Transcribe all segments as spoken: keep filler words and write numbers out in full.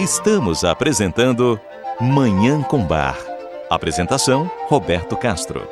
Estamos apresentando Manhã com Bar. Apresentação, Roberto Castro.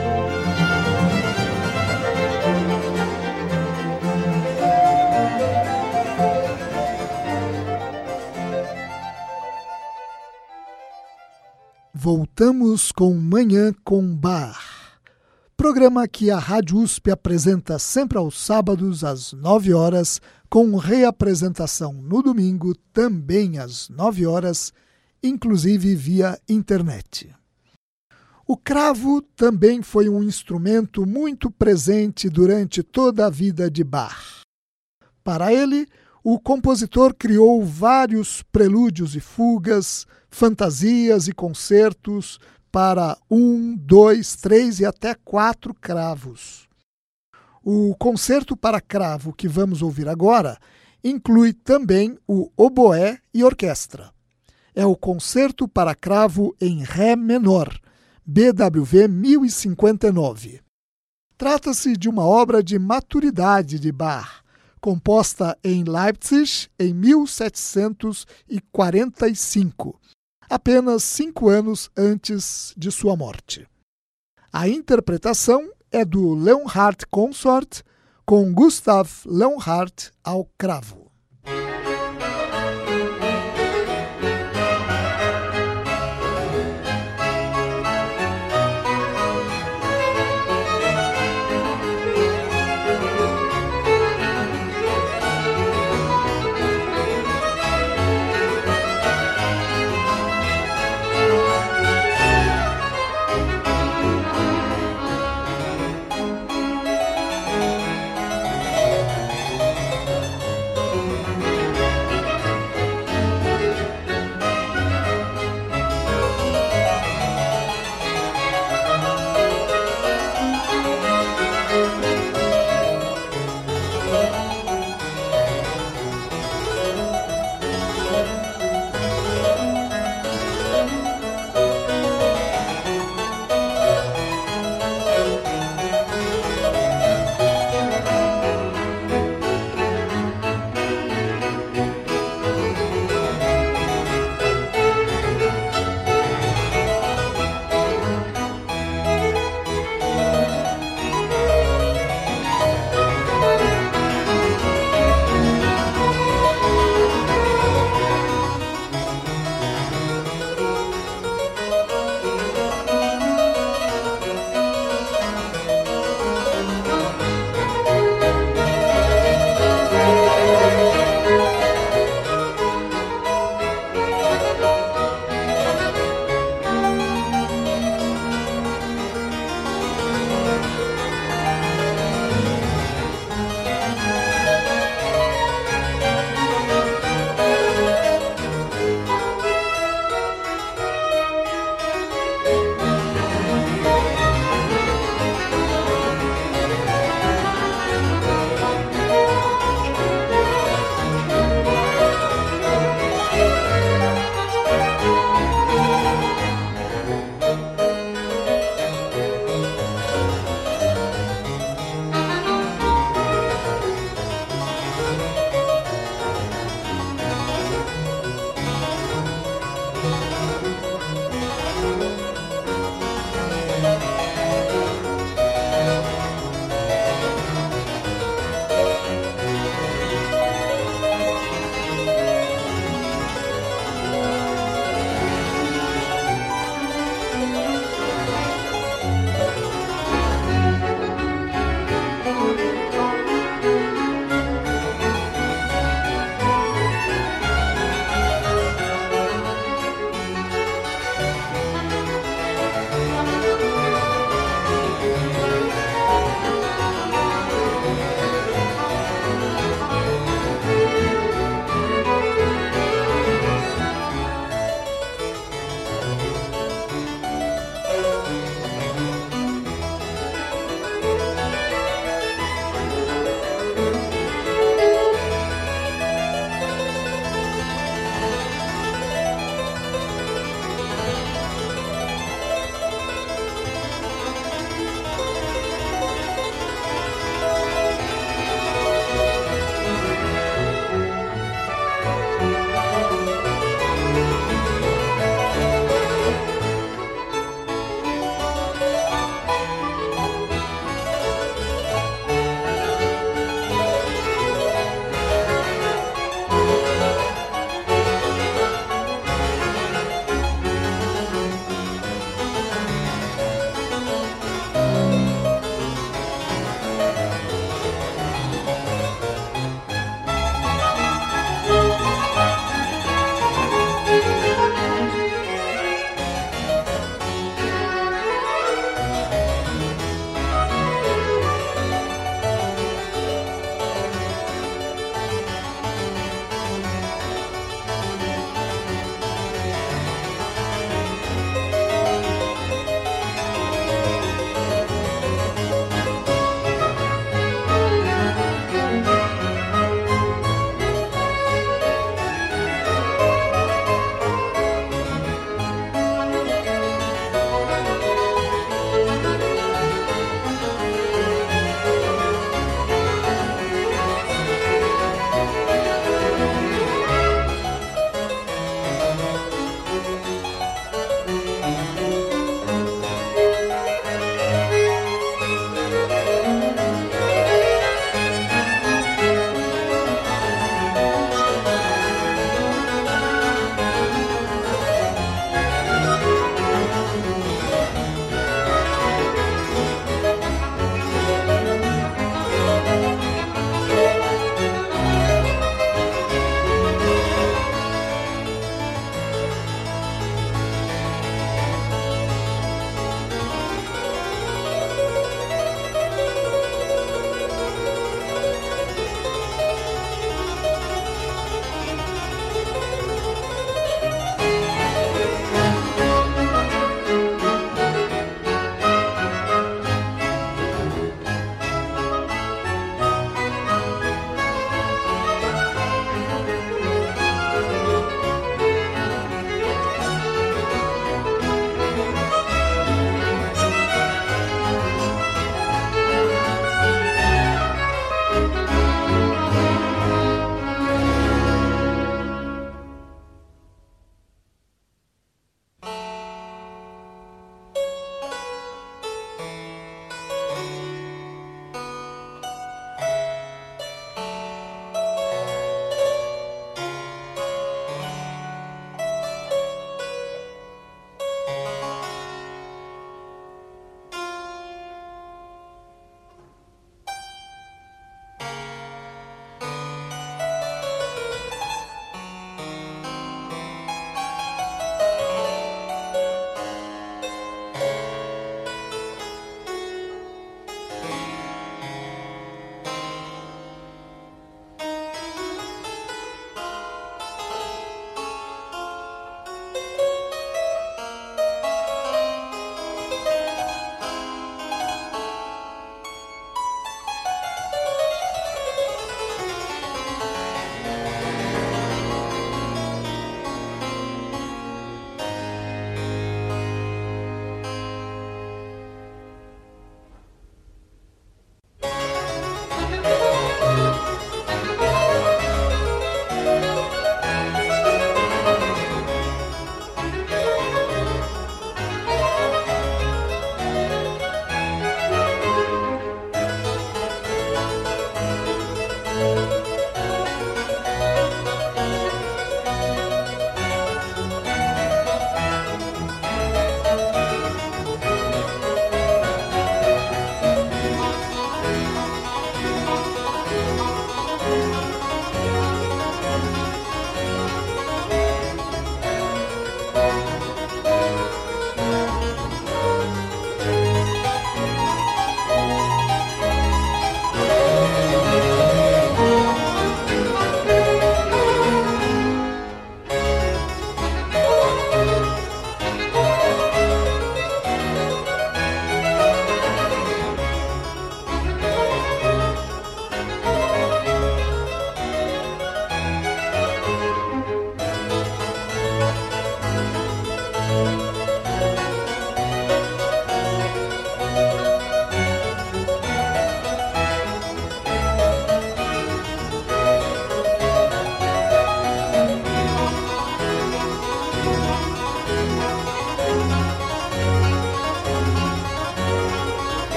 Voltamos com Manhã com Bar, programa que a Rádio U S P apresenta sempre aos sábados às nove horas, com reapresentação no domingo também às nove horas, inclusive via internet. O cravo também foi um instrumento muito presente durante toda a vida de Bach. Para ele, o compositor criou vários prelúdios e fugas, fantasias e concertos para um, dois, três e até quatro cravos. O concerto para cravo que vamos ouvir agora inclui também o oboé e orquestra. É o Concerto para Cravo em Ré menor, B W V mil e cinquenta e nove. Trata-se de uma obra de maturidade de Bach, composta em Leipzig em mil setecentos e quarenta e cinco, apenas cinco anos antes de sua morte. A interpretação é do Leonhardt Consort, com Gustav Leonhardt ao cravo.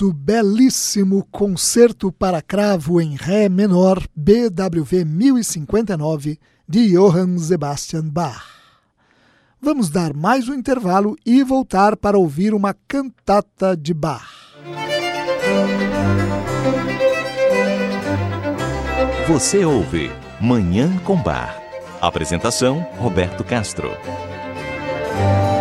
o belíssimo Concerto para Cravo em Ré menor B W V mil e cinquenta e nove de Johann Sebastian Bach. Vamos dar mais um intervalo e voltar para ouvir uma cantata de Bach. Você ouve Manhã com Bar. Apresentação, Roberto Castro.